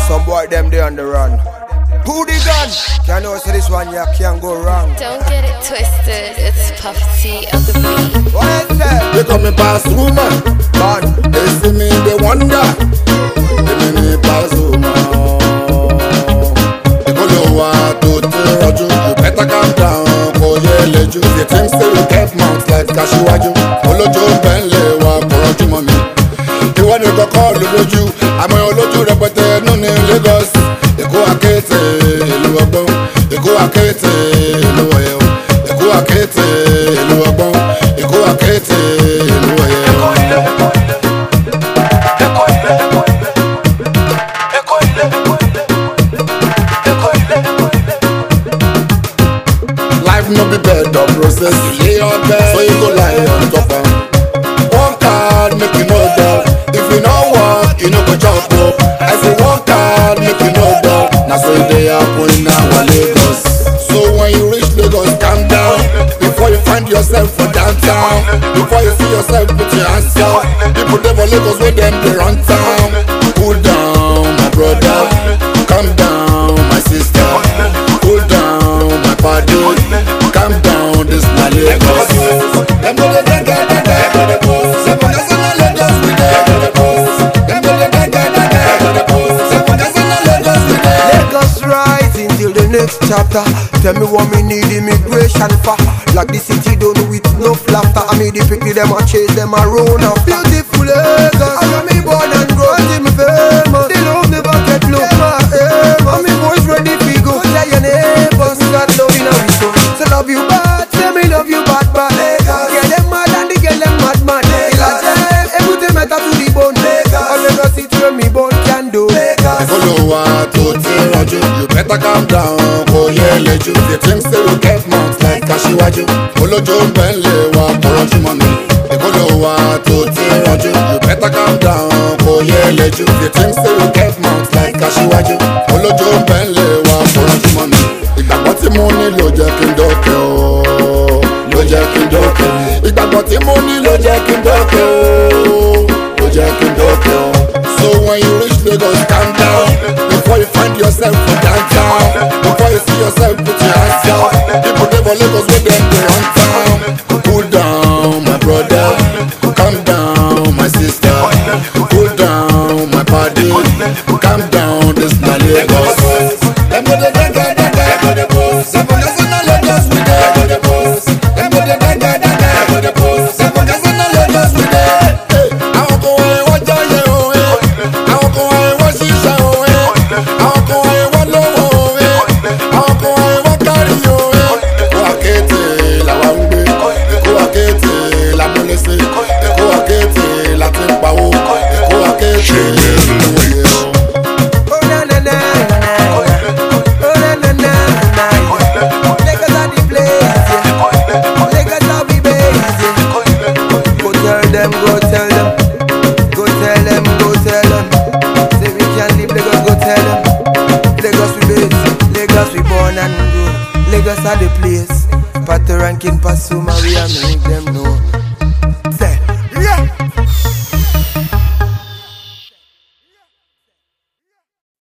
some boy them they on the run. Who the gun? Can't know say this one you can't go wrong. Don't get it twisted, it's Puff T on the beat. What is that? They coming past woman, Man, they see me, they wonder. They me pass woman. They go lower to Roju. You better calm down, go yell you. They think say you get mouth like Kashiwaju. Olojo Benle wa Koroju mommy. They want to go call Oloju. I'm a Oloju repete no in Lagos. They go akete ìlú ọgbọ́n. They go akete ìlú ọ̀yẹ́. They go akete ìlú ọgbọ́n. They go akete ìlú ọ̀yẹ́. Life no be bed of roses. You lay your bed, so you go lie on top am. Work hard, make you no dull. If you no work, you no go chop up. I say work hard, make you no dull. Na so they happen in our Lagos. So when you reach Lagos, calm down. Before you find yourself for downtown. Before you see yourself, put your hands up. People there for Lagos with them, they run town. Cool down, my brother. Calm down, my sister. Cool down, my party. Calm down, this my Lagos. Them go the gang, gang, gang, gang, go the post. Them go the Lagos with them, go the post. Them go the gang, gang, gang, gang, go the post. Them go the Lagos with them. Lagos rising till the next chapter. Tell me what me need immigration for. Like the city done with no laughter. I made the picky them and chase them and run off. Beautiful Lagos, I got me born and grow till me famous. They love never get low. And me boys ready to go. Tell your neighbors we got love in our soul. So love you bad, say me love you bad bad. Get them mad and they get them mad mad. Everything matter to the bone. All Lagos it where me born can do. Follow to Roju. You better calm down, go yell you. They think say you get mouth like Kashiwaju. Olojo Benle wa Koroju mommy. They follow to Roju. You better calm down, go yell you. They think say you get mouth like Kashiwaju. Olojo Benle wa Koroju mommy. Ìgbàgbọ́ tí mo ní ló jẹ́ kí n dókè o, ló jẹ́ kí n dókè. Ìgbàgbọ́ tí mo ní ló jẹ́ kí n dókè o, ló jẹ́ kí n dókè o. So when you reach Lagos, calm down. Before you find yourself for downtown. Before you see yourself, put your hands up. People there for Lagos with them, they run town. Cool down, my brother. Calm down, my sister. Cool down, my party. Calm down, this my Lagos. Them go the gang, gang, gang, gang, go the post. Them go the Lagos with them, go the post. Them go the gang, gang, gang, gang, go the post. Them go the Lagos with them. I won't go away, what do you know? I won't go away, what she say? I won't go away, what low? I won't go away, what carry you? Go akete la wangbe, go akete la molese, go akete la timpawo, go akete. Go tell them. Say we can't leave Lagos, go tell them. Lagos we base, Lagos we born and grow. Lagos are the place. Pato ranking Pasuma, we are make them know.